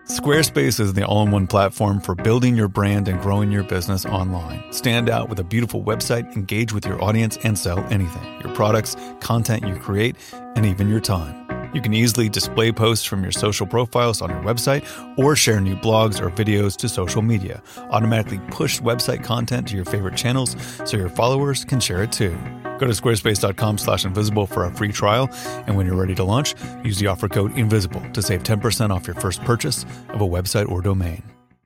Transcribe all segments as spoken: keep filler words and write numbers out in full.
Squarespace is the all-in-one platform for building your brand and growing your business online. Stand out with a beautiful website, engage with your audience, and sell anything. Your products, content you create, and even your time. You can easily display posts from your social profiles on your website or share new blogs or videos to social media. Automatically push website content to your favorite channels so your followers can share it too. Go to squarespace.com slash invisible for a free trial, and when you're ready to launch, use the offer code INVISIBLE to save ten percent off your first purchase of a website or domain.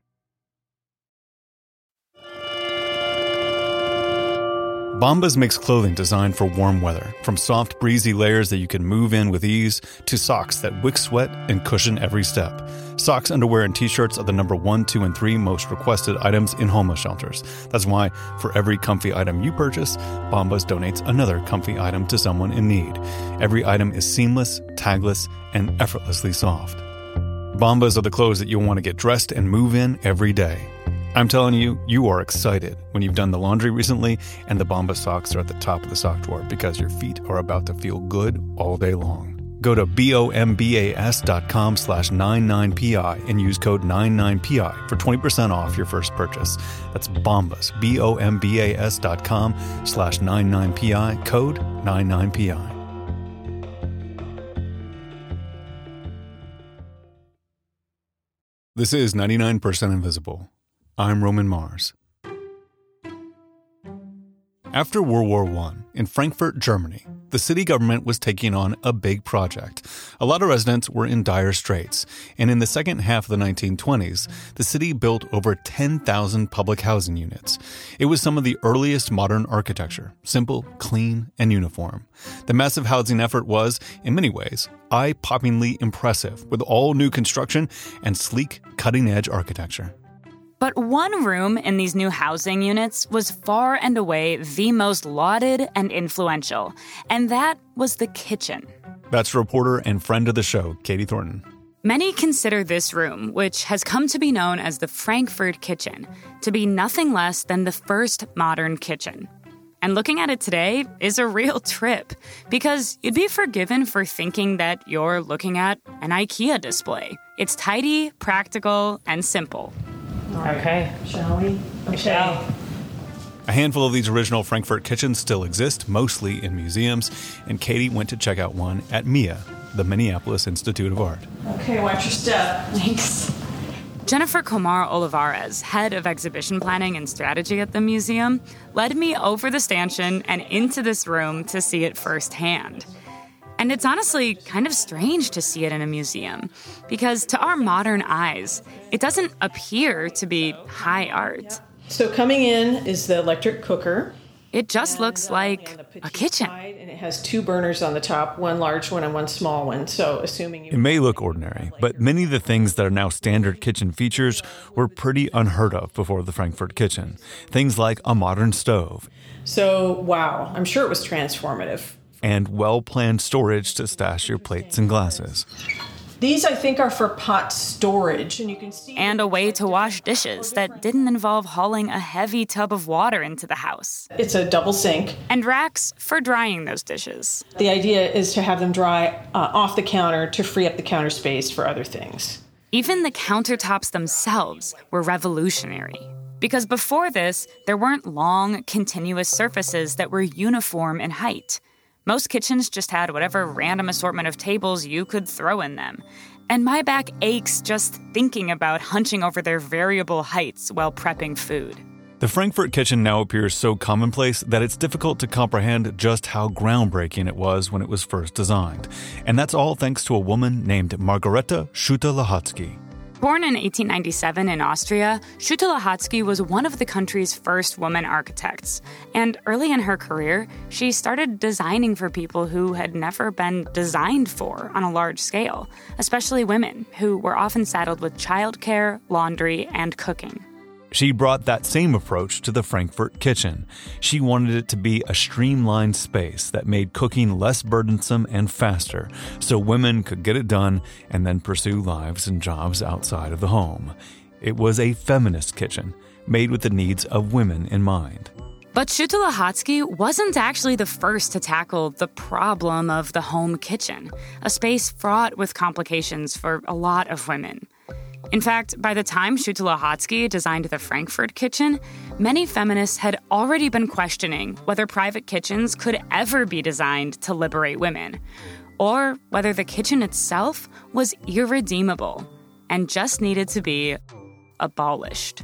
Bombas makes clothing designed for warm weather, from soft, breezy layers that you can move in with ease to socks that wick sweat and cushion every step. Socks, underwear, and t-shirts are the number one, two, and three most requested items in homeless shelters. That's why for every comfy item you purchase, Bombas donates another comfy item to someone in need. Every item is seamless, tagless, and effortlessly soft. Bombas are the clothes that you'll want to get dressed and move in every day. I'm telling you, you are excited when you've done the laundry recently and the Bombas socks are at the top of the sock drawer because your feet are about to feel good all day long. Go to bombas dot com slash ninety-nine P I and use code ninety-nine P I for twenty percent off your first purchase. That's Bombas, B O M B A S dot com slash ninety-nine P I, code ninety-nine P I. This is ninety-nine percent Invisible. I'm Roman Mars. After World War One, in Frankfurt, Germany, the city government was taking on a big project. A lot of residents were in dire straits, and in the second half of the nineteen twenties, the city built over ten thousand public housing units. It was some of the earliest modern architecture, simple, clean, and uniform. The massive housing effort was, in many ways, eye-poppingly impressive, with all new construction and sleek, cutting-edge architecture. But one room in these new housing units was far and away the most lauded and influential, and that was the kitchen. That's reporter and friend of the show, Katie Thornton. Many consider this room, which has come to be known as the Frankfurt Kitchen, to be nothing less than the first modern kitchen. And looking at it today is a real trip, because you'd be forgiven for thinking that you're looking at an IKEA display. It's tidy, practical, and simple. Okay. Shall we? We shall. A handful of these original Frankfurt kitchens still exist, mostly in museums, and Katie went to check out one at M I A, the Minneapolis Institute of Art. Okay, watch your step. Thanks. Jennifer Comar Olivares, head of exhibition planning and strategy at the museum, led me over the stanchion and into this room to see it firsthand. And it's honestly kind of strange to see it in a museum, because to our modern eyes, it doesn't appear to be high art. So coming in is the electric cooker. It just looks like a kitchen. And it has two burners on the top, one large one and one small one. So assuming you... It may look ordinary, but many of the things that are now standard kitchen features were pretty unheard of before the Frankfurt kitchen. Things like a modern stove. So, wow, I'm sure it was transformative. And well-planned storage to stash your plates and glasses. These, I think, are for pot storage, and you can see... And a way to wash dishes that didn't involve hauling a heavy tub of water into the house. It's a double sink. And racks for drying those dishes. The idea is to have them dry uh, off the counter to free up the counter space for other things. Even the countertops themselves were revolutionary. Because before this, there weren't long, continuous surfaces that were uniform in height. Most kitchens just had whatever random assortment of tables you could throw in them. And my back aches just thinking about hunching over their variable heights while prepping food. The Frankfurt kitchen now appears so commonplace that it's difficult to comprehend just how groundbreaking it was when it was first designed. And that's all thanks to a woman named Margareta Schutte-Lahotzky. Born in eighteen ninety-seven in Austria, Schutte-Lahotzky was one of the country's first women architects. And early in her career, she started designing for people who had never been designed for on a large scale, especially women, who were often saddled with childcare, laundry, and cooking. She brought that same approach to the Frankfurt kitchen. She wanted it to be a streamlined space that made cooking less burdensome and faster, so women could get it done and then pursue lives and jobs outside of the home. It was a feminist kitchen, made with the needs of women in mind. But Schutte-Lahotzky wasn't actually the first to tackle the problem of the home kitchen, a space fraught with complications for a lot of women. In fact, by the time Shuta-Lohatsky designed the Frankfurt kitchen, many feminists had already been questioning whether private kitchens could ever be designed to liberate women, or whether the kitchen itself was irredeemable and just needed to be abolished.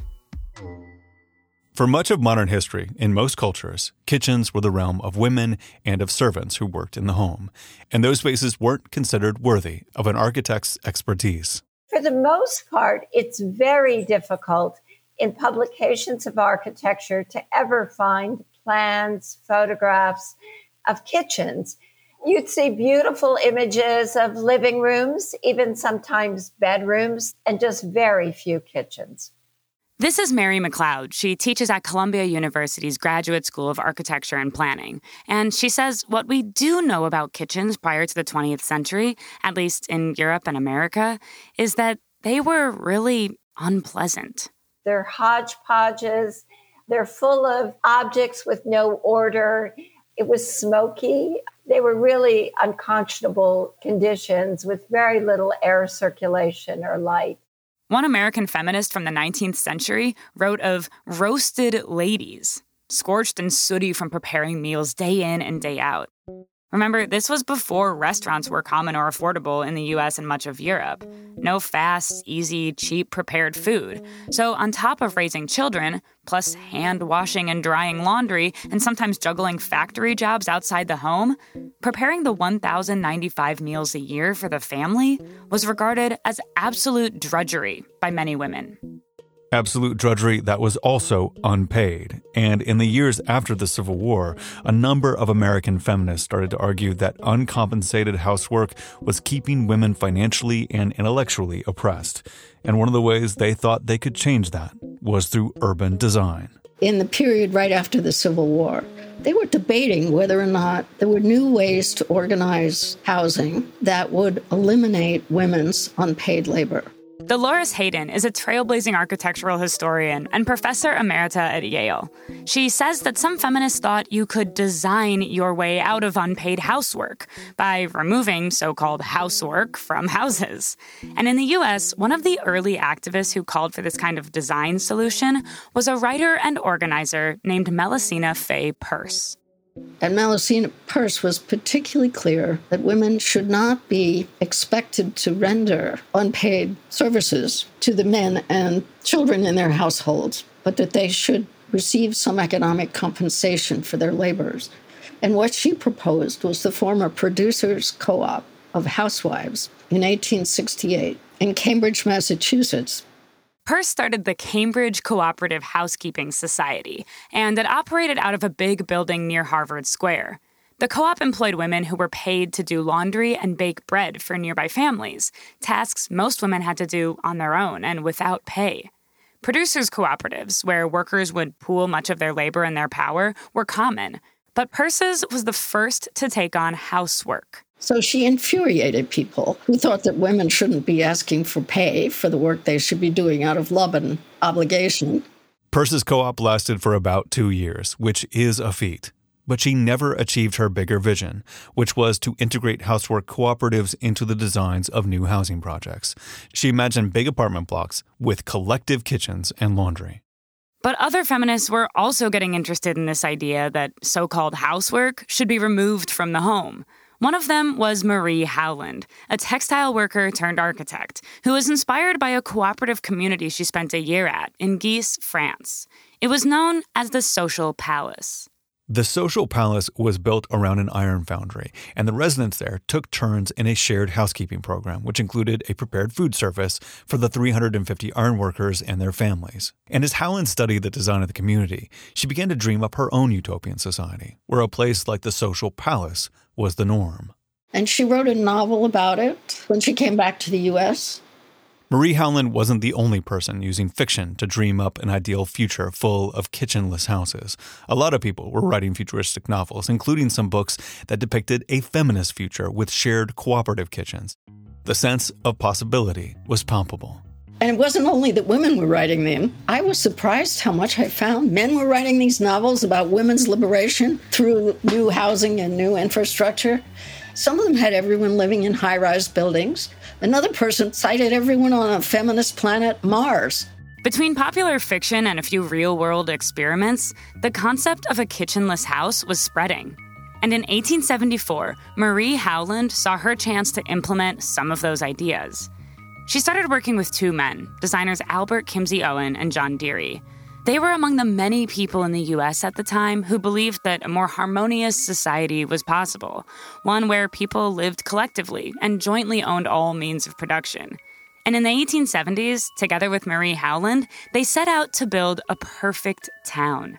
For much of modern history, in most cultures, kitchens were the realm of women and of servants who worked in the home, and those spaces weren't considered worthy of an architect's expertise. For the most part, it's very difficult in publications of architecture to ever find plans, photographs of kitchens. You'd see beautiful images of living rooms, even sometimes bedrooms, and just very few kitchens. This is Mary McLeod. She teaches at Columbia University's Graduate School of Architecture and Planning. And she says what we do know about kitchens prior to the twentieth century, at least in Europe and America, is that they were really unpleasant. They're hodgepodges. They're full of objects with no order. It was smoky. They were really unconscionable conditions with very little air circulation or light. One American feminist from the nineteenth century wrote of roasted ladies, scorched and sooty from preparing meals day in and day out. Remember, this was before restaurants were common or affordable in the U S and much of Europe. No fast, easy, cheap prepared food. So on top of raising children, plus hand washing and drying laundry, and sometimes juggling factory jobs outside the home, preparing the one thousand ninety-five meals a year for the family was regarded as absolute drudgery by many women. Absolute drudgery that was also unpaid. And in the years after the Civil War, a number of American feminists started to argue that uncompensated housework was keeping women financially and intellectually oppressed. And one of the ways they thought they could change that was through urban design. In the period right after the Civil War, they were debating whether or not there were new ways to organize housing that would eliminate women's unpaid labor. Dolores Hayden is a trailblazing architectural historian and professor emerita at Yale. She says that some feminists thought you could design your way out of unpaid housework by removing so-called housework from houses. And in the U S, one of the early activists who called for this kind of design solution was a writer and organizer named Melusina Fay Peirce. And Melusina Peirce was particularly clear that women should not be expected to render unpaid services to the men and children in their households, but that they should receive some economic compensation for their labors. And what she proposed was to form a producers' co-op of housewives in eighteen sixty-eight in Cambridge, Massachusetts. Peirce started the Cambridge Cooperative Housekeeping Society, and it operated out of a big building near Harvard Square. The co-op employed women who were paid to do laundry and bake bread for nearby families, tasks most women had to do on their own and without pay. Producers' cooperatives, where workers would pool much of their labor and their power, were common, but Peirce's was the first to take on housework. So she infuriated people who thought that women shouldn't be asking for pay for the work they should be doing out of love and obligation. Peirce's co-op lasted for about two years, which is a feat. But she never achieved her bigger vision, which was to integrate housework cooperatives into the designs of new housing projects. She imagined big apartment blocks with collective kitchens and laundry. But other feminists were also getting interested in this idea that so-called housework should be removed from the home. One of them was Marie Howland, a textile worker turned architect, who was inspired by a cooperative community she spent a year at in Guise, France. It was known as the Social Palace. The Social Palace was built around an iron foundry, and the residents there took turns in a shared housekeeping program, which included a prepared food service for the three hundred fifty ironworkers and their families. And as Howland studied the design of the community, she began to dream up her own utopian society, where a place like the Social Palace was the norm. And she wrote a novel about it when she came back to the U S Marie Howland wasn't the only person using fiction to dream up an ideal future full of kitchenless houses. A lot of people were writing futuristic novels, including some books that depicted a feminist future with shared cooperative kitchens. The sense of possibility was palpable. And it wasn't only that women were writing them. I was surprised how much I found men were writing these novels about women's liberation through new housing and new infrastructure. Some of them had everyone living in high-rise buildings. Another person cited everyone on a feminist planet, Mars. Between popular fiction and a few real-world experiments, the concept of a kitchenless house was spreading. And in eighteen seventy-four, Marie Howland saw her chance to implement some of those ideas. She started working with two men, designers Albert Kimsey Owen and John Deary. They were among the many people in the U S at the time who believed that a more harmonious society was possible, one where people lived collectively and jointly owned all means of production. And in the eighteen seventies, together with Marie Howland, they set out to build a perfect town.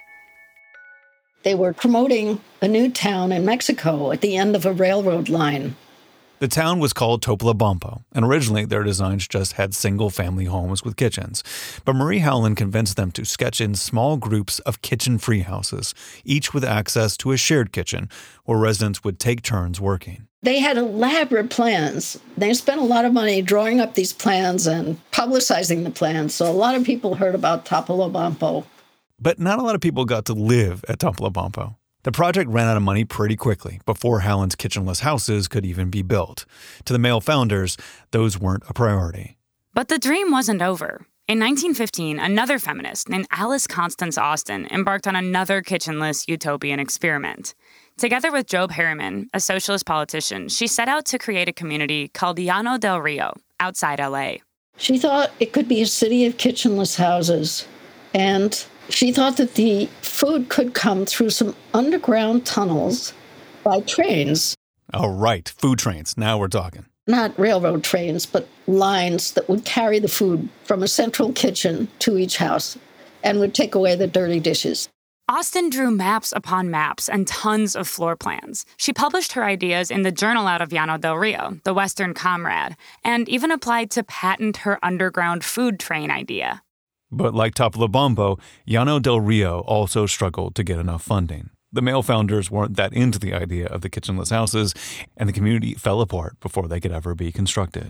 They were promoting a new town in Mexico at the end of a railroad line. The town was called Topolobampo, and originally their designs just had single-family homes with kitchens. But Marie Howland convinced them to sketch in small groups of kitchen-free houses, each with access to a shared kitchen, where residents would take turns working. They had elaborate plans. They spent a lot of money drawing up these plans and publicizing the plans, so a lot of people heard about Topolobampo. But not a lot of people got to live at Topolobampo. The project ran out of money pretty quickly, before Howland's kitchenless houses could even be built. To the male founders, those weren't a priority. But the dream wasn't over. In nineteen fifteen, another feminist named Alice Constance Austin embarked on another kitchenless utopian experiment. Together with Job Harriman, a socialist politician, she set out to create a community called Llano del Rio, outside L A. She thought it could be a city of kitchenless houses, and she thought that the food could come through some underground tunnels by trains. Oh, right. Food trains. Now we're talking. Not railroad trains, but lines that would carry the food from a central kitchen to each house and would take away the dirty dishes. Austin drew maps upon maps and tons of floor plans. She published her ideas in the journal out of Llano del Rio, the Western Comrade, and even applied to patent her underground food train idea. But like Topolobampo, Llano del Rio also struggled to get enough funding. The male founders weren't that into the idea of the kitchenless houses, and the community fell apart before they could ever be constructed.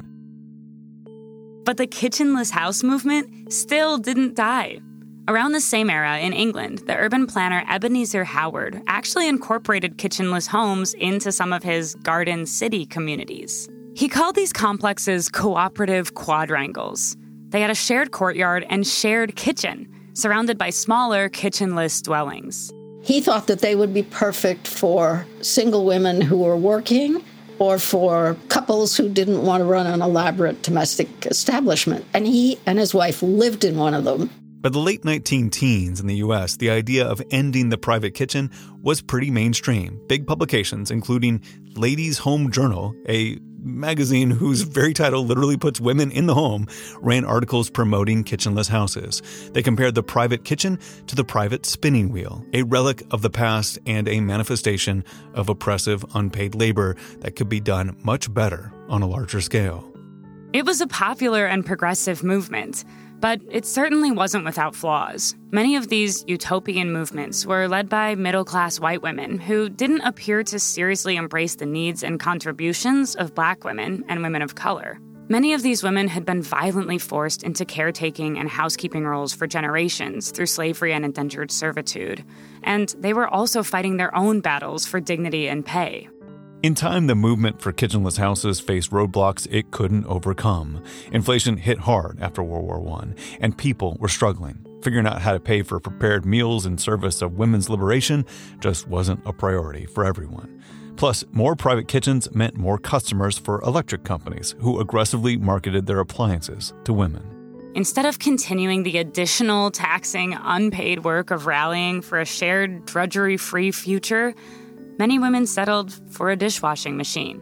But the kitchenless house movement still didn't die. Around the same era in England, the urban planner Ebenezer Howard actually incorporated kitchenless homes into some of his garden city communities. He called these complexes cooperative quadrangles. They had a shared courtyard and shared kitchen, surrounded by smaller kitchenless dwellings. He thought that they would be perfect for single women who were working or for couples who didn't want to run an elaborate domestic establishment. And he and his wife lived in one of them. By the late nineteen teens in the U S, the idea of ending the private kitchen was pretty mainstream. Big publications, including Ladies' Home Journal, a magazine whose very title literally puts women in the home, ran articles promoting kitchenless houses. They compared the private kitchen to the private spinning wheel, a relic of the past and a manifestation of oppressive unpaid labor that could be done much better on a larger scale. It was a popular and progressive movement, but it certainly wasn't without flaws. Many of these utopian movements were led by middle-class white women who didn't appear to seriously embrace the needs and contributions of Black women and women of color. Many of these women had been violently forced into caretaking and housekeeping roles for generations through slavery and indentured servitude, and they were also fighting their own battles for dignity and pay. In time, the movement for kitchenless houses faced roadblocks it couldn't overcome. Inflation hit hard after World War One, and people were struggling. Figuring out how to pay for prepared meals in service of women's liberation just wasn't a priority for everyone. Plus, more private kitchens meant more customers for electric companies who aggressively marketed their appliances to women. Instead of continuing the additional taxing, unpaid work of rallying for a shared, drudgery-free future, many women settled for a dishwashing machine.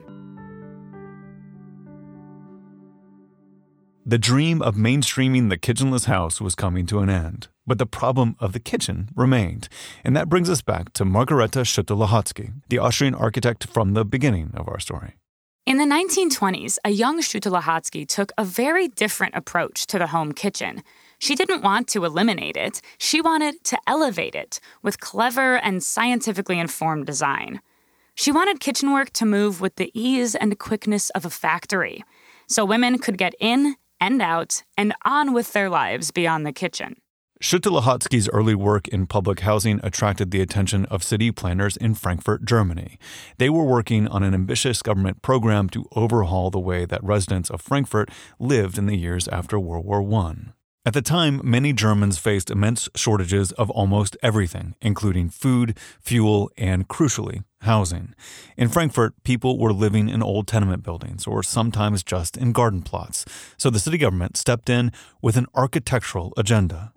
The dream of mainstreaming the kitchenless house was coming to an end, but the problem of the kitchen remained. And that brings us back to Margareta Schütte-Lahotzky, the Austrian architect from the beginning of our story. In the nineteen twenties, a young Schütte-Lahotzky took a very different approach to the home kitchen. She didn't want to eliminate it. She wanted to elevate it with clever and scientifically informed design. She wanted kitchen work to move with the ease and quickness of a factory, so women could get in and out and on with their lives beyond the kitchen. Schütte-Lahotzky's early work in public housing attracted the attention of city planners in Frankfurt, Germany. They were working on an ambitious government program to overhaul the way that residents of Frankfurt lived in the years after World War One. At the time, many Germans faced immense shortages of almost everything, including food, fuel, and, crucially, housing. In Frankfurt, people were living in old tenement buildings or sometimes just in garden plots, so the city government stepped in with an architectural agenda.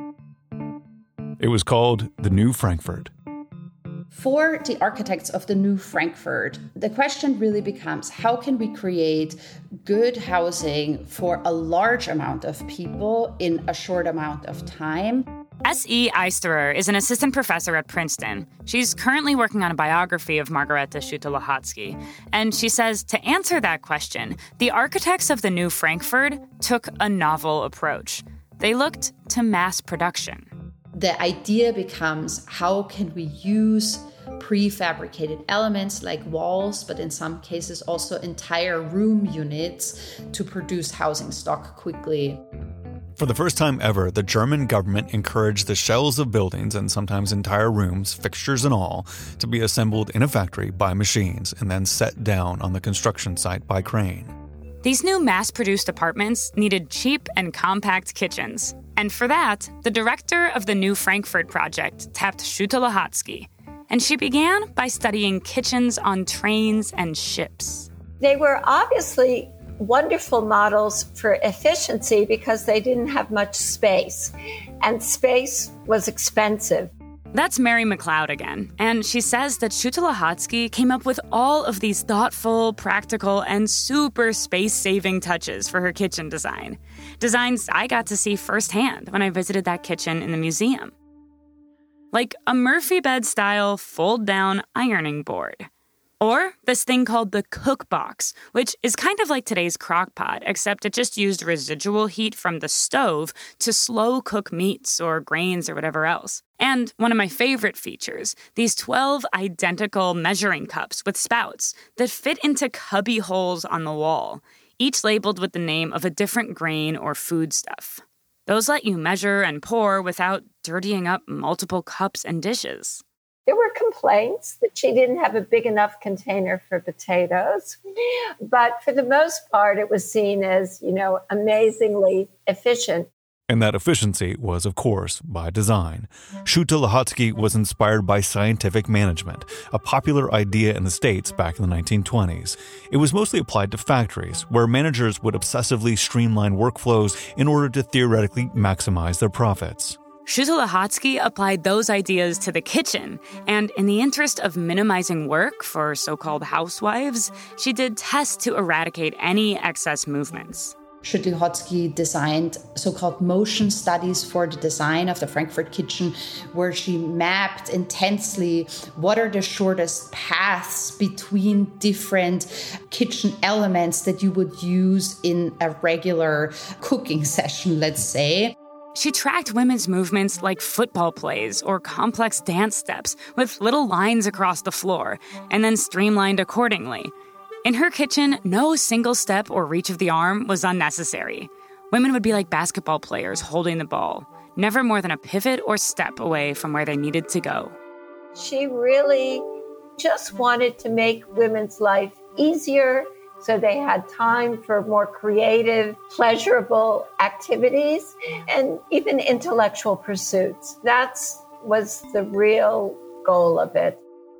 It was called the New Frankfurt. For the architects of the New Frankfurt, the question really becomes, how can we create good housing for a large amount of people in a short amount of time? S E Eisterer is an assistant professor at Princeton. She's currently working on a biography of Margarete Schütte-Lahotzky. And she says to answer that question, the architects of the New Frankfurt took a novel approach. They looked to mass production. The idea becomes, how can we use prefabricated elements like walls, but in some cases also entire room units, to produce housing stock quickly. For the first time ever, the German government encouraged the shells of buildings and sometimes entire rooms, fixtures and all, to be assembled in a factory by machines and then set down on the construction site by crane. These new mass-produced apartments needed cheap and compact kitchens. And for that, the director of the New Frankfurt project tapped Schütte-Lahotzky. And she began by studying kitchens on trains and ships. They were obviously wonderful models for efficiency because they didn't have much space, and space was expensive. That's Mary McLeod again, and she says that Schütte-Lahotzky came up with all of these thoughtful, practical, and super space-saving touches for her kitchen design. Designs I got to see firsthand when I visited that kitchen in the museum. Like a Murphy bed-style fold-down ironing board. Or this thing called the cook box, which is kind of like today's crock pot, except it just used residual heat from the stove to slow cook meats or grains or whatever else. And one of my favorite features, these twelve identical measuring cups with spouts that fit into cubby holes on the wall, each labeled with the name of a different grain or foodstuff. Those let you measure and pour without dirtying up multiple cups and dishes. There were complaints that she didn't have a big enough container for potatoes. But for the most part, it was seen as, you know, amazingly efficient. And that efficiency was, of course, by design. Schütte-Lahotzky was inspired by scientific management, a popular idea in the States back in the nineteen twenties. It was mostly applied to factories, where managers would obsessively streamline workflows in order to theoretically maximize their profits. Schütte-Lahotzky applied those ideas to the kitchen, and in the interest of minimizing work for so-called housewives, she did tests to eradicate any excess movements. Schütte-Lahotzky designed so-called motion studies for the design of the Frankfurt kitchen, where she mapped intensely what are the shortest paths between different kitchen elements that you would use in a regular cooking session, let's say. She tracked women's movements like football plays or complex dance steps with little lines across the floor, and then streamlined accordingly. In her kitchen, no single step or reach of the arm was unnecessary. Women would be like basketball players holding the ball, never more than a pivot or step away from where they needed to go. She really just wanted to make women's life easier, so they had time for more creative, pleasurable activities and even intellectual pursuits. That was the real goal of it.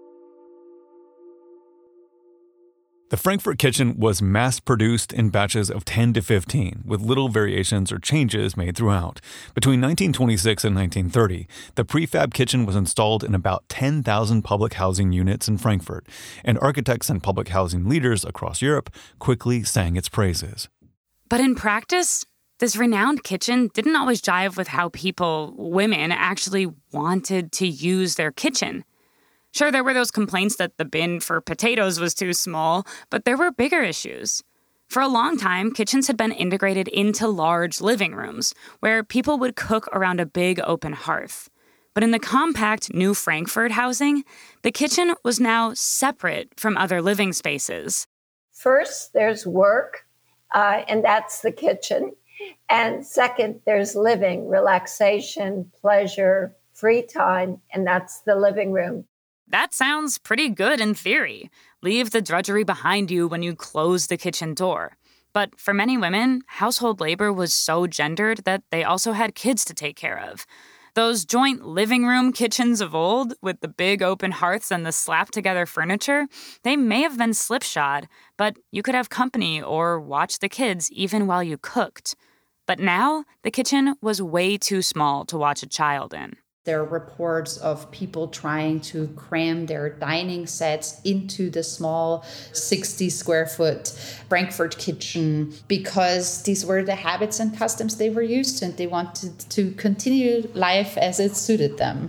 The Frankfurt kitchen was mass-produced in batches of ten to fifteen, with little variations or changes made throughout. Between nineteen twenty-six and nineteen thirty, the prefab kitchen was installed in about ten thousand public housing units in Frankfurt, and architects and public housing leaders across Europe quickly sang its praises. But in practice, this renowned kitchen didn't always jive with how people, women, actually wanted to use their kitchen. Sure, there were those complaints that the bin for potatoes was too small, but there were bigger issues. For a long time, kitchens had been integrated into large living rooms, where people would cook around a big open hearth. But in the compact New Frankfurt housing, the kitchen was now separate from other living spaces. First, there's work, uh, and that's the kitchen. And second, there's living, relaxation, pleasure, free time, and that's the living room. That sounds pretty good in theory. Leave the drudgery behind you when you close the kitchen door. But for many women, household labor was so gendered that they also had kids to take care of. Those joint living room kitchens of old, with the big open hearths and the slapped-together furniture, they may have been slipshod, but you could have company or watch the kids even while you cooked. But now, the kitchen was way too small to watch a child in. There are reports of people trying to cram their dining sets into the small sixty square foot Frankfurt kitchen because these were the habits and customs they were used to, and they wanted to continue life as it suited them.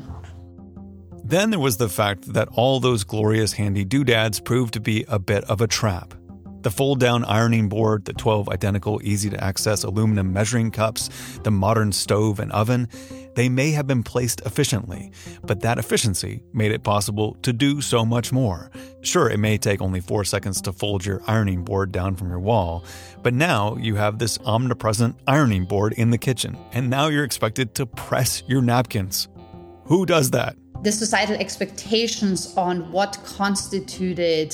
Then there was the fact that all those glorious handy doodads proved to be a bit of a trap. The fold-down ironing board, the twelve identical easy-to-access aluminum measuring cups, the modern stove and oven, they may have been placed efficiently, but that efficiency made it possible to do so much more. Sure, it may take only four seconds to fold your ironing board down from your wall, but now you have this omnipresent ironing board in the kitchen, and now you're expected to press your napkins. Who does that? The societal expectations on what constituted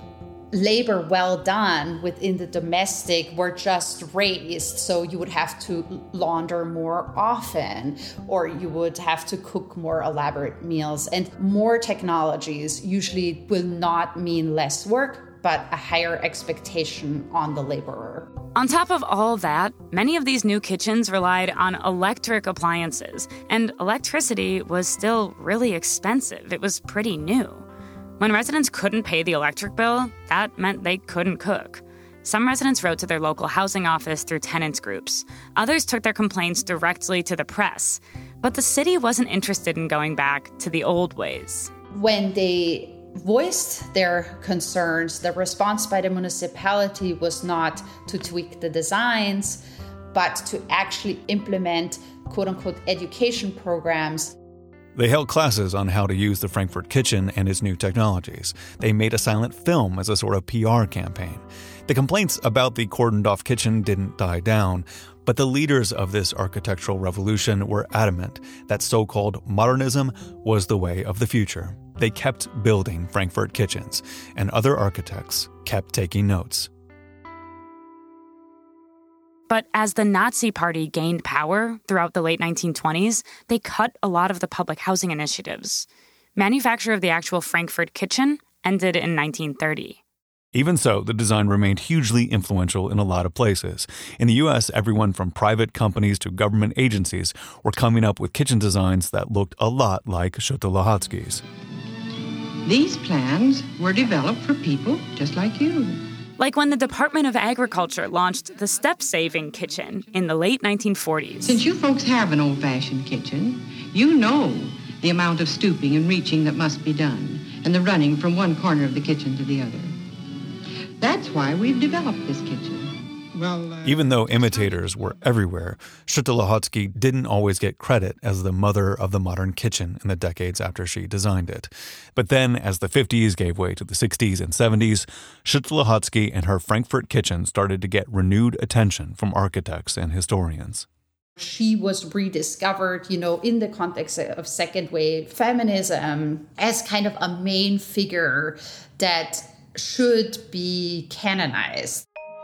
labor well done within the domestic were just raised. So you would have to launder more often, or you would have to cook more elaborate meals. And more technologies usually will not mean less work, but a higher expectation on the laborer. On top of all that, many of these new kitchens relied on electric appliances, and electricity was still really expensive. It was pretty new. When residents couldn't pay the electric bill, that meant they couldn't cook. Some residents wrote to their local housing office through tenants groups. Others took their complaints directly to the press. But the city wasn't interested in going back to the old ways. When they voiced their concerns, the response by the municipality was not to tweak the designs, but to actually implement quote-unquote education programs. They held classes on how to use the Frankfurt kitchen and its new technologies. They made a silent film as a sort of P R campaign. The complaints about the cordoned-off kitchen didn't die down, but the leaders of this architectural revolution were adamant that so-called modernism was the way of the future. They kept building Frankfurt kitchens, and other architects kept taking notes. But as the Nazi Party gained power throughout the late nineteen twenties, they cut a lot of the public housing initiatives. Manufacture of the actual Frankfurt kitchen ended in nineteen thirty. Even so, the design remained hugely influential in a lot of places. In the U S, everyone from private companies to government agencies were coming up with kitchen designs that looked a lot like Schutte-Lahotzky's. These plans were developed for people just like you. Like when the Department of Agriculture launched the step-saving kitchen in the late nineteen forties. Since you folks have an old-fashioned kitchen, you know the amount of stooping and reaching that must be done, and the running from one corner of the kitchen to the other. That's why we've developed this kitchen. Well, uh, Even though imitators were everywhere, Schutte-Lahotzky didn't always get credit as the mother of the modern kitchen in the decades after she designed it. But then, as the fifties gave way to the sixties and seventies, Schutte-Lahotzky and her Frankfurt kitchen started to get renewed attention from architects and historians. She was rediscovered, you know, in the context of second wave feminism as kind of a main figure that should be canonized.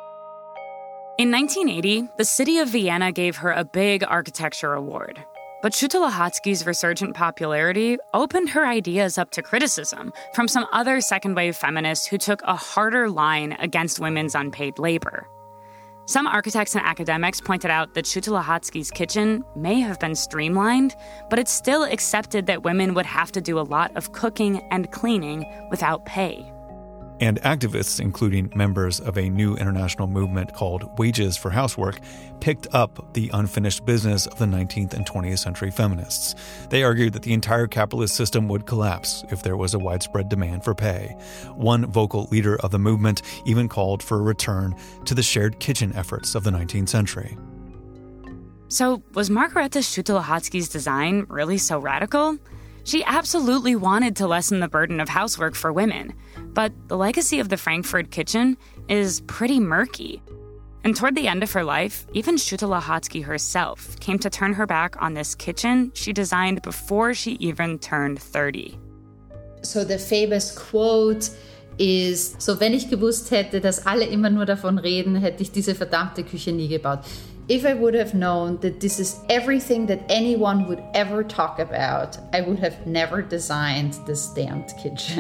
In nineteen eighty, the city of Vienna gave her a big architecture award. But Schutte-Lahotzky's resurgent popularity opened her ideas up to criticism from some other second-wave feminists who took a harder line against women's unpaid labor. Some architects and academics pointed out that Schutte-Lahotzky's kitchen may have been streamlined, but it's still accepted that women would have to do a lot of cooking and cleaning without pay. And activists, including members of a new international movement called Wages for Housework, picked up the unfinished business of the nineteenth and twentieth century feminists. They argued that the entire capitalist system would collapse if there was a widespread demand for pay. One vocal leader of the movement even called for a return to the shared kitchen efforts of the nineteenth century. So, was Margareta Schutte-Lahotzky's design really so radical? She absolutely wanted to lessen the burden of housework for women, but the legacy of the Frankfurt kitchen is pretty murky. And toward the end of her life, even Jutta Lihotzky herself came to turn her back on this kitchen she designed before she even turned thirty. So the famous quote is, so wenn ich gewusst hätte, dass alle immer nur davon reden, hätte ich diese verdammte Küche nie gebaut. If I would have known that this is everything that anyone would ever talk about, I would have never designed this damned kitchen.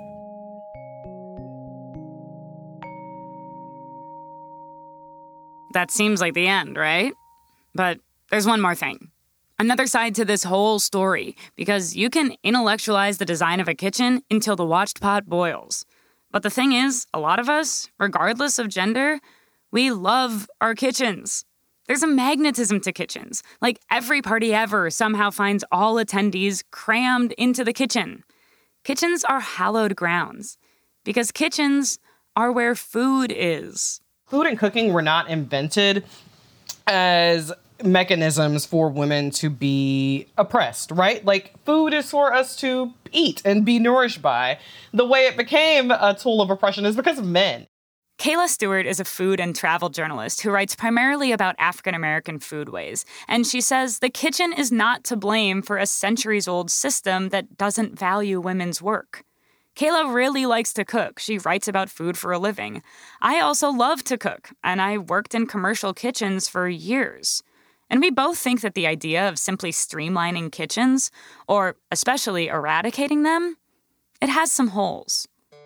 That seems like the end, right? But there's one more thing. Another side to this whole story, because you can intellectualize the design of a kitchen until the watched pot boils. But the thing is, a lot of us, regardless of gender, we love our kitchens. There's a magnetism to kitchens. Like every party ever somehow finds all attendees crammed into the kitchen. Kitchens are hallowed grounds, because kitchens are where food is. Food and cooking were not invented as mechanisms for women to be oppressed, right? Like, food is for us to eat and be nourished by. The way it became a tool of oppression is because of men. Kayla Stewart is a food and travel journalist who writes primarily about African-American foodways, and she says the kitchen is not to blame for a centuries-old system that doesn't value women's work. Kayla really likes to cook. She writes about food for a living. I also love to cook, and I worked in commercial kitchens for years. And we both think that the idea of simply streamlining kitchens, or especially eradicating them, it has some holes.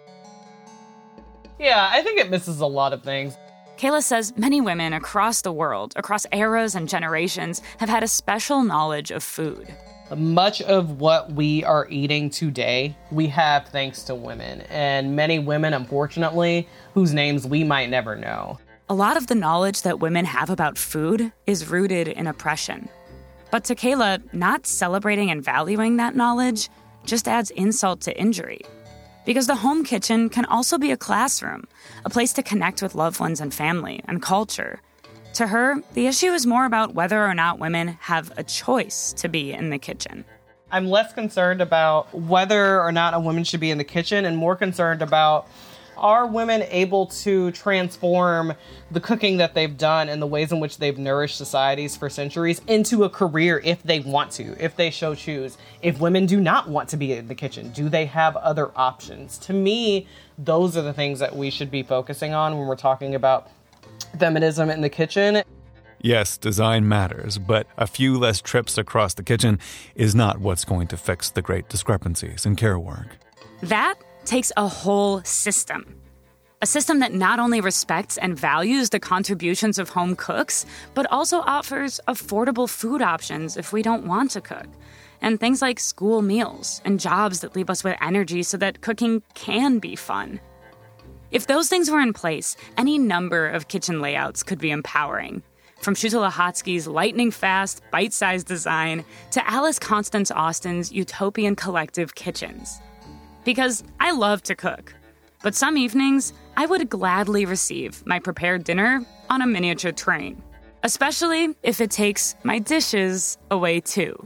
Yeah, I think it misses a lot of things. Kayla says many women across the world, across eras and generations, have had a special knowledge of food. Much of what we are eating today, we have thanks to women, and many women, unfortunately, whose names we might never know. A lot of the knowledge that women have about food is rooted in oppression. But to Kayla, not celebrating and valuing that knowledge just adds insult to injury. Because the home kitchen can also be a classroom, a place to connect with loved ones and family and culture. To her, the issue is more about whether or not women have a choice to be in the kitchen. I'm less concerned about whether or not a woman should be in the kitchen and more concerned about, are women able to transform the cooking that they've done and the ways in which they've nourished societies for centuries into a career if they want to, if they so choose. If women do not want to be in the kitchen, do they have other options? To me, those are the things that we should be focusing on when we're talking about feminism in the kitchen. Yes, design matters, but a few less trips across the kitchen is not what's going to fix the great discrepancies in care work. That takes a whole system. A system that not only respects and values the contributions of home cooks, but also offers affordable food options if we don't want to cook. And things like school meals and jobs that leave us with energy so that cooking can be fun. If those things were in place, any number of kitchen layouts could be empowering. From Jutta Lihotzky's lightning-fast, bite-sized design to Alice Constance Austin's utopian collective kitchens. Because I love to cook, but some evenings I would gladly receive my prepared dinner on a miniature train, especially if it takes my dishes away too.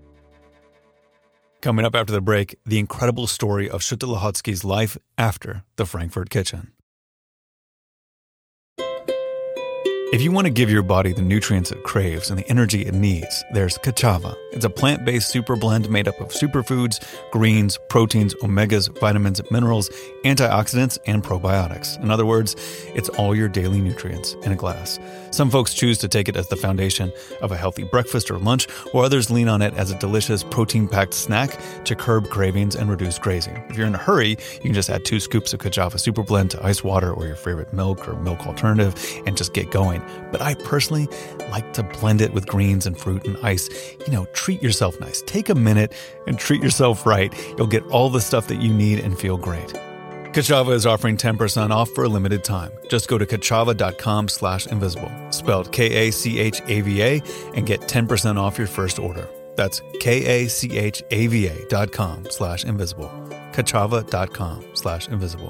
Coming up after the break, the incredible story of Jutta Lihotzky's life after the Frankfurt Kitchen. If you want to give your body the nutrients it craves and the energy it needs, there's Ka'Chava. It's a plant-based super blend made up of superfoods, greens, proteins, omegas, vitamins, minerals, antioxidants, and probiotics. In other words, it's all your daily nutrients in a glass. Some folks choose to take it as the foundation of a healthy breakfast or lunch, while others lean on it as a delicious protein-packed snack to curb cravings and reduce grazing. If you're in a hurry, you can just add two scoops of Ka'Chava super blend to ice water or your favorite milk or milk alternative and just get going. But I personally like to blend it with greens and fruit and ice. You know, treat yourself nice. Take a minute and treat yourself right. You'll get all the stuff that you need and feel great. Ka'Chava is offering ten percent off for a limited time. Just go to kachava.com slash invisible, spelled K A C H A V A, and get ten percent off your first order. That's K-A-C-H-A-V-A dot com slash invisible. Kachava.com slash invisible.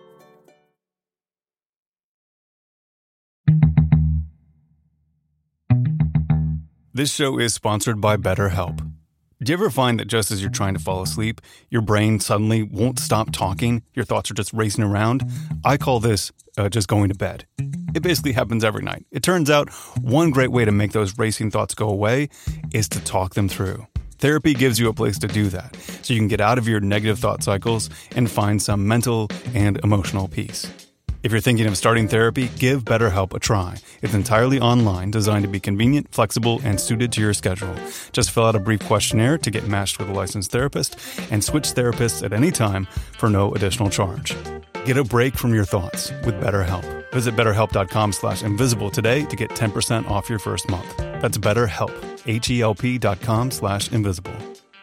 This show is sponsored by BetterHelp. Do you ever find that just as you're trying to fall asleep, your brain suddenly won't stop talking? Your thoughts are just racing around? I call this uh, just going to bed. It basically happens every night. It turns out one great way to make those racing thoughts go away is to talk them through. Therapy gives you a place to do that, so you can get out of your negative thought cycles and find some mental and emotional peace. If you're thinking of starting therapy, give BetterHelp a try. It's entirely online, designed to be convenient, flexible, and suited to your schedule. Just fill out a brief questionnaire to get matched with a licensed therapist and switch therapists at any time for no additional charge. Get a break from your thoughts with BetterHelp. Visit betterhelp.com slash invisible today to get ten percent off your first month. That's BetterHelp, H-E-L-P dot com slash invisible.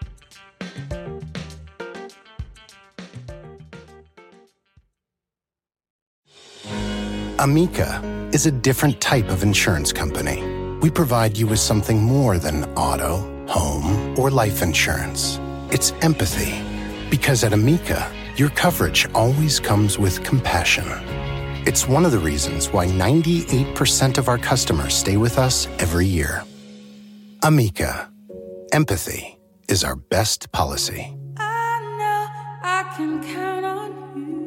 Amica is a different type of insurance company. We provide you with something more than auto, home, or life insurance. It's empathy. Because at Amica, your coverage always comes with compassion. It's one of the reasons why ninety-eight percent of our customers stay with us every year. Amica. Empathy is our best policy. I know I can count on you.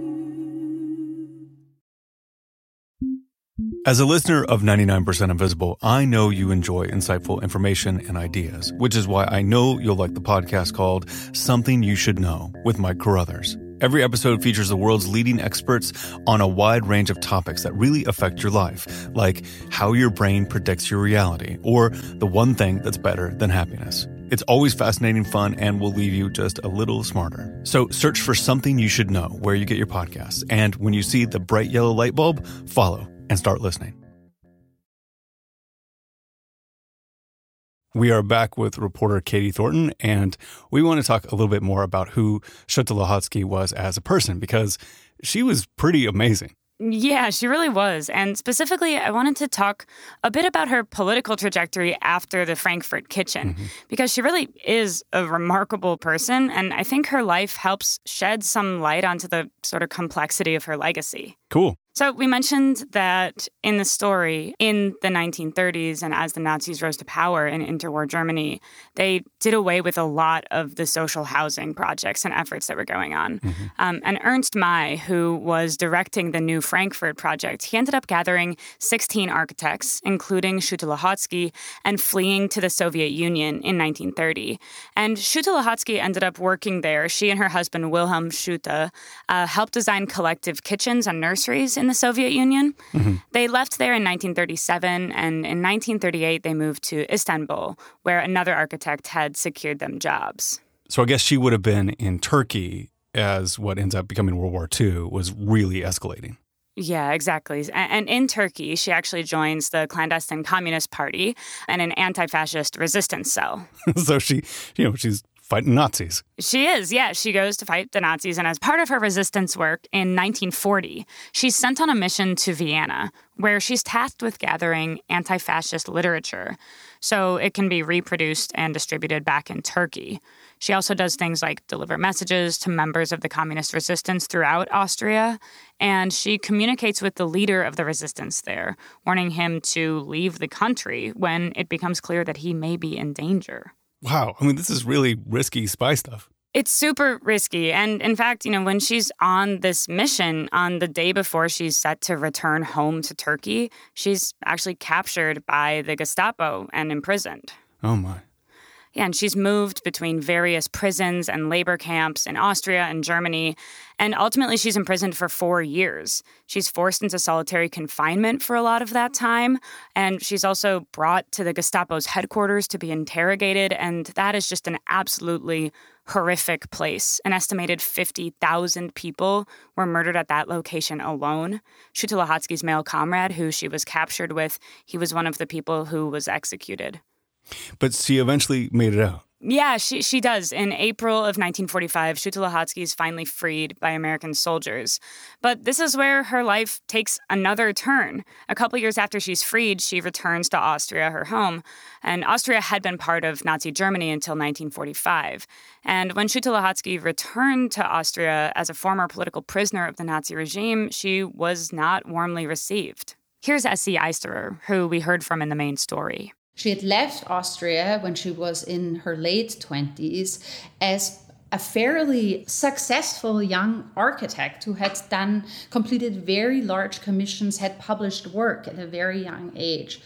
As a listener of ninety-nine percent Invisible, I know you enjoy insightful information and ideas, which is why I know you'll like the podcast called Something You Should Know with Mike Carruthers. Every episode features the world's leading experts on a wide range of topics that really affect your life, like how your brain predicts your reality, or the one thing that's better than happiness. It's always fascinating, fun, and will leave you just a little smarter. So search for Something You Should Know where you get your podcasts. And when you see the bright yellow light bulb, follow and start listening. We are back with reporter Katie Thornton, and we want to talk a little bit more about who Jutta Lihotzky was as a person, because she was pretty amazing. Yeah, she really was. And specifically, I wanted to talk a bit about her political trajectory after the Frankfurt Kitchen, mm-hmm. because she really is a remarkable person, and I think her life helps shed some light onto the sort of complexity of her legacy. Cool. So we mentioned that in the story, in the nineteen thirties, and as the Nazis rose to power in interwar Germany, they did away with a lot of the social housing projects and efforts that were going on. Mm-hmm. Um, and Ernst May, who was directing the new Frankfurt project, he ended up gathering sixteen architects, including Jutta Lihotzky, and fleeing to the Soviet Union in nineteen thirty. And Jutta Lihotzky ended up working there. She and her husband, Wilhelm Schutte, uh, helped design collective kitchens and nurseries in the Soviet Union. Mm-hmm. They left there in nineteen thirty-seven, and in nineteen thirty-eight, they moved to Istanbul, where another architect had secured them jobs. So I guess she would have been in Turkey as what ends up becoming World War Two was really escalating. Yeah, exactly. And in Turkey, she actually joins the clandestine Communist Party and an anti-fascist resistance cell. So she, you know, she's fighting Nazis. She is, yeah. She goes to fight the Nazis, and as part of her resistance work in nineteen forty, she's sent on a mission to Vienna, where she's tasked with gathering anti-fascist literature so it can be reproduced and distributed back in Turkey. She also does things like deliver messages to members of the communist resistance throughout Austria, and she communicates with the leader of the resistance there, warning him to leave the country when it becomes clear that he may be in danger. Wow. I mean, this is really risky spy stuff. It's super risky. And in fact, you know, when she's on this mission, on the day before she's set to return home to Turkey, she's actually captured by the Gestapo and imprisoned. Oh, my. Yeah, and she's moved between various prisons and labor camps in Austria and Germany, and ultimately she's imprisoned for four years. She's forced into solitary confinement for a lot of that time, and she's also brought to the Gestapo's headquarters to be interrogated, and that is just an absolutely horrific place. An estimated fifty thousand people were murdered at that location alone. Jutta Lihotzky's male comrade, who she was captured with, he was one of the people who was executed. But she eventually made it out. Yeah, she she does. In April of nineteen forty-five, Jutta Lihotzky is finally freed by American soldiers. But this is where her life takes another turn. A couple years after she's freed, she returns to Austria, her home. And Austria had been part of Nazi Germany until nineteen forty-five. And when Jutta Lihotzky returned to Austria as a former political prisoner of the Nazi regime, she was not warmly received. Here's Essie Eisterer, who we heard from in the main story. She had left Austria when she was in her late twenties as a fairly successful young architect who had done, completed very large commissions, had published work at a very young age.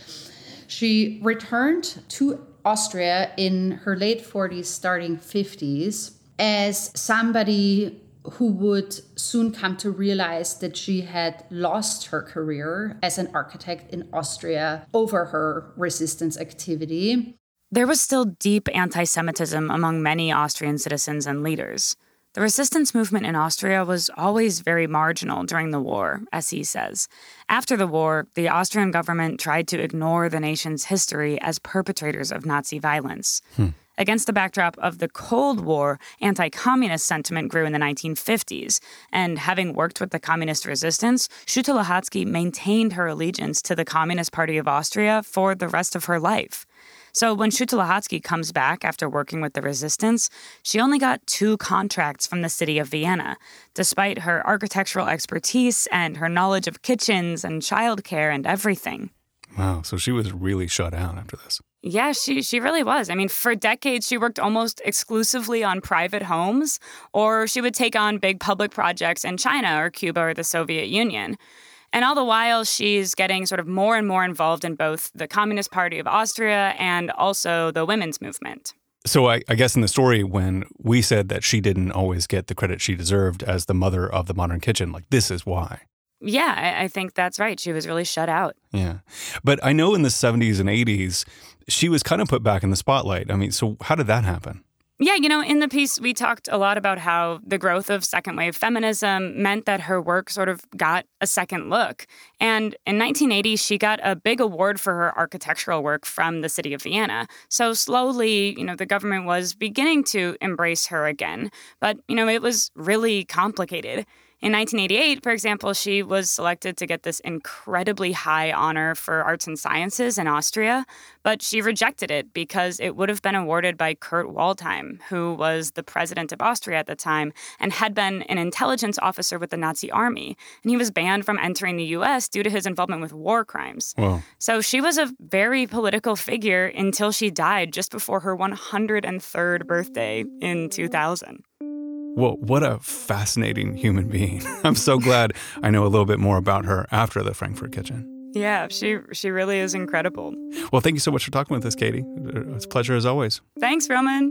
She returned to Austria in her late forties, starting fifties, as somebody who would soon come to realize that she had lost her career as an architect in Austria over her resistance activity. There was still deep anti-Semitism among many Austrian citizens and leaders. The resistance movement in Austria was always very marginal during the war, as he says. After the war, the Austrian government tried to ignore the nation's history as perpetrators of Nazi violence. Hmm. Against the backdrop of the Cold War, anti-communist sentiment grew in the nineteen fifties, and having worked with the communist resistance, Schutte-Lahatzky maintained her allegiance to the Communist Party of Austria for the rest of her life. So when Schutte-Lahatzky comes back after working with the resistance, she only got two contracts from the city of Vienna, despite her architectural expertise and her knowledge of kitchens and childcare and everything. Wow, so she was really shut out after this. Yeah, she she really was. I mean, for decades, she worked almost exclusively on private homes, or she would take on big public projects in China or Cuba or the Soviet Union. And all the while, she's getting sort of more and more involved in both the Communist Party of Austria and also the women's movement. So I, I guess in the story, when we said that she didn't always get the credit she deserved as the mother of the modern kitchen, like, this is why. Yeah, I, I think that's right. She was really shut out. Yeah. But I know in the seventies and eighties, she was kind of put back in the spotlight. I mean, so how did that happen? Yeah, you know, in the piece, we talked a lot about how the growth of second wave feminism meant that her work sort of got a second look. And in nineteen eighty, she got a big award for her architectural work from the city of Vienna. So slowly, you know, the government was beginning to embrace her again. But, you know, it was really complicated. In nineteen eighty-eight, for example, she was selected to get this incredibly high honor for arts and sciences in Austria, but she rejected it because it would have been awarded by Kurt Waldheim, who was the president of Austria at the time and had been an intelligence officer with the Nazi army. And he was banned from entering the U S due to his involvement with war crimes. Wow. So she was a very political figure until she died just before her one hundred third birthday in two thousand. Well, what a fascinating human being. I'm so glad I know a little bit more about her after the Frankfurt Kitchen. Yeah, she she really is incredible. Well, thank you so much for talking with us, Katie. It's a pleasure as always. Thanks, Roman.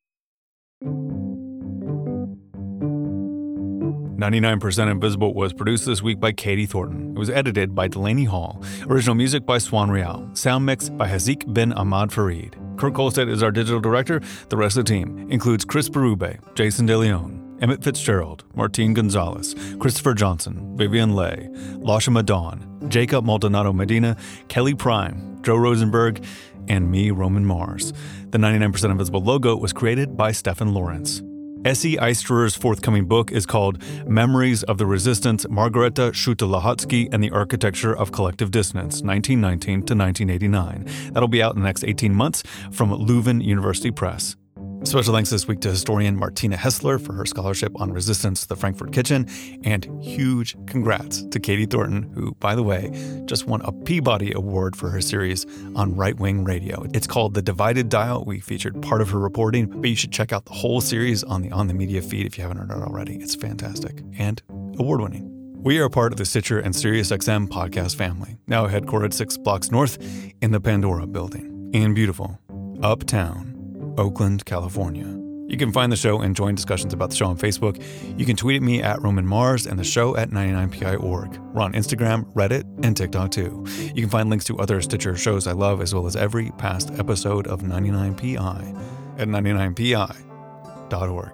ninety-nine percent Invisible was produced this week by Katie Thornton. It was edited by Delaney Hall. Original music by Swan Real. Sound mix by Hazik bin Ahmad Farid. Kurt Kolstedt is our digital director. The rest of the team includes Chris Berube, Jason DeLeon, Emmett Fitzgerald, Martine Gonzalez, Christopher Johnson, Vivian Leigh, Lasha Madon, Jacob Maldonado Medina, Kelly Prime, Joe Rosenberg, and me, Roman Mars. The ninety-nine percent Invisible logo was created by Stefan Lawrence. Essie Eisterer's forthcoming book is called Memories of the Resistance, Margareta Schutte-Lahatzky and the Architecture of Collective Dissonance, nineteen nineteen to nineteen eighty-nine. That'll be out in the next eighteen months from Leuven University Press. Special thanks this week to historian Martina Hessler for her scholarship on resistance to the Frankfurt Kitchen, and huge congrats to Katie Thornton, who, by the way, just won a Peabody Award for her series on right-wing radio. It's called The Divided Dial. We featured part of her reporting, but you should check out the whole series on the On the Media feed if you haven't heard it already. It's fantastic and award-winning. We are a part of the Stitcher and SiriusXM podcast family, now headquartered six blocks north in the Pandora building in beautiful Uptown Oakland, California. You can find the show and join discussions about the show on Facebook. You can tweet at me at Roman Mars and the show at ninety-nine P I dot org. We're on Instagram, Reddit, and TikTok too. You can find links to other Stitcher shows I love, as well as every past episode of ninety-nine P I at ninety-nine P I dot org.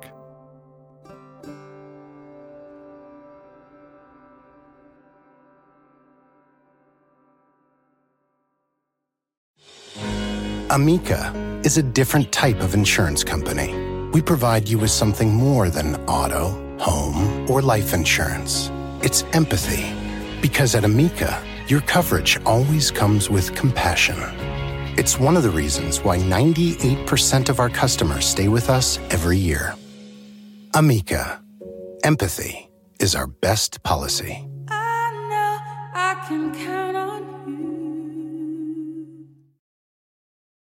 Amica is a different type of insurance company. We provide you with something more than auto, home, or life insurance. It's empathy. Because at Amica, your coverage always comes with compassion. It's one of the reasons why ninety-eight percent of our customers stay with us every year. Amica. Empathy is our best policy. I know I can count